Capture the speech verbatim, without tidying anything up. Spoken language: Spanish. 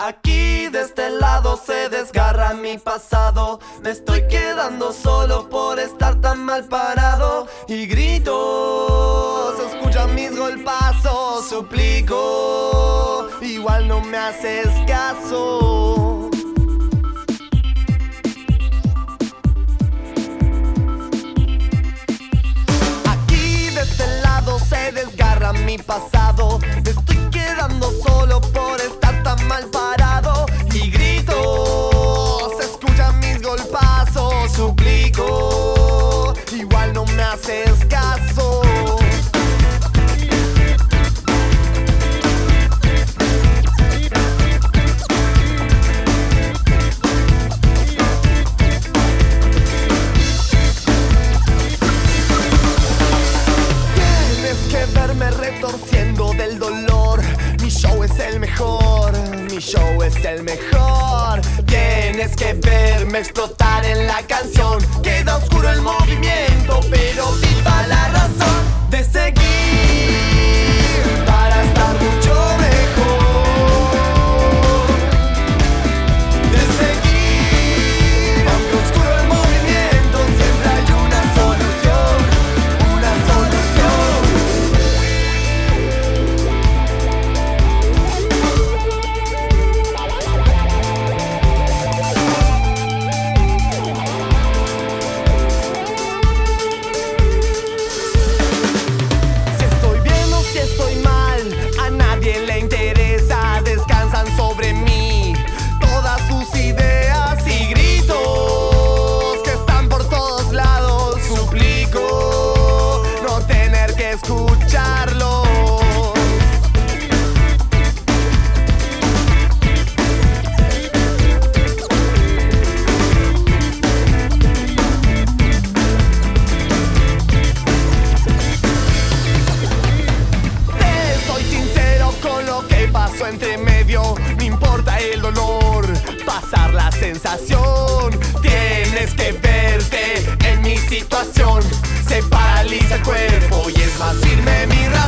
Aquí de este lado se desgarra mi pasado. Me estoy quedando solo por estar tan mal parado. Y grito, se escuchan mis golpazos. Suplico, igual no me haces caso. Aquí de este lado se desgarra mi pasado. Me estoy quedando solo por estar tan mal parado. Y grito, se escuchan mis golpazos. Suplico, igual no me haces caso. Tienes que verme retorciendo del dolor. Mi show es el mejor, mi show es el mejor. Tienes que verme explotar en la canción. Queda oscuro el movimiento, pero viva la razón de seguir para estar mucho mejor. De seguir, aunque oscuro el movimiento, siempre hay una solución, una solución. Si estoy bien o si estoy mal, a nadie le interesa. Descansan sobre mí todas sus ideas y gritos que están por todos lados. Suplico no tener que escucharlos. Te soy sincero con lo que pasó entre medio. No importa el dolor, pasar la sensación. Tienes que verte en mi situación. Se paraliza el cuerpo y es más firme mi razón.